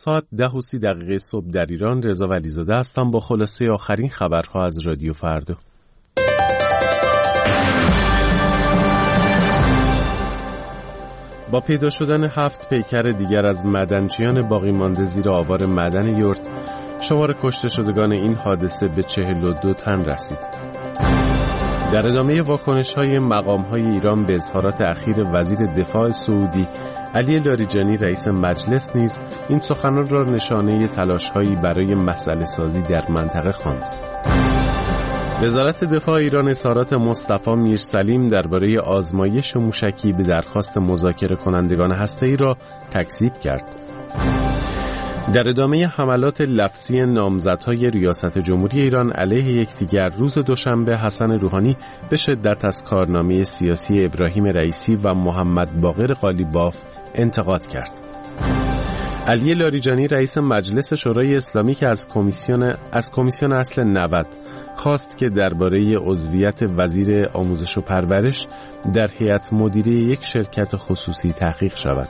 ساعت 10:30 صبح در ایران. رضا ولیزاده هستم با خلاصه آخرین خبرها از رادیو فردا. با پیدا شدن 7 پیکر دیگر از معدنچیان باقی مانده زیر آوار معدن یورت، شمار کشته شدگان این حادثه به 42 تن رسید. در ادامه واکنش‌های مقام‌های ایران به اظهارات اخیر وزیر دفاع سعودی علی لاریجانی رئیس مجلس نیز این سخنان را نشانه تلاش‌هایی برای مسئله سازی در منطقه خواند. وزارت دفاع ایران اظهارات مصطفی میرسلیم درباره آزمایش موشکی به درخواست مذاکره کنندگان هسته‌ای را تکذیب کرد. در ادامه حملات لفظی نامزدهای ریاست جمهوری ایران علیه یکدیگر، روز دوشنبه حسن روحانی به شدت از کارنامه سیاسی ابراهیم رئیسی و محمد باقر قالیباف انتقاد کرد. علی لاریجانی رئیس مجلس شورای اسلامی که از کمیسیون اصل 90 خواست که درباره عضویت وزیر آموزش و پرورش در هیئت مدیره یک شرکت خصوصی تحقیق شود.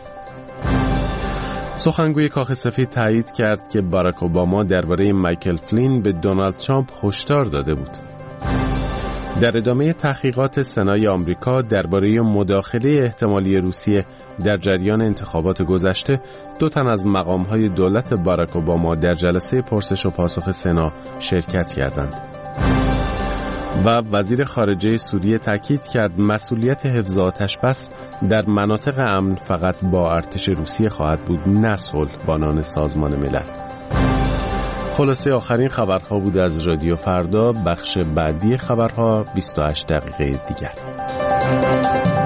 سخنگوی کاخ سفید تایید کرد که باراک اوباما درباره مایکل فلین به دونالد ترامپ هشدار داده بود. در ادامه تحقیقات سنای آمریکا درباره مداخله احتمالی روسیه در جریان انتخابات گذشته، 2 تن از مقام‌های دولت باراک اوباما در جلسه پرسش و پاسخ سنا شرکت کردند. و وزیر خارجه سوریه تاکید کرد مسئولیت حفظ آتش‌بس در مناطق امن فقط با ارتش روسیه خواهد بود، نه صلح‌بانان سازمان ملل. خلاصه آخرین خبرها بود از رادیو فردا. بخش بعدی خبرها 28 دقیقه دیگر.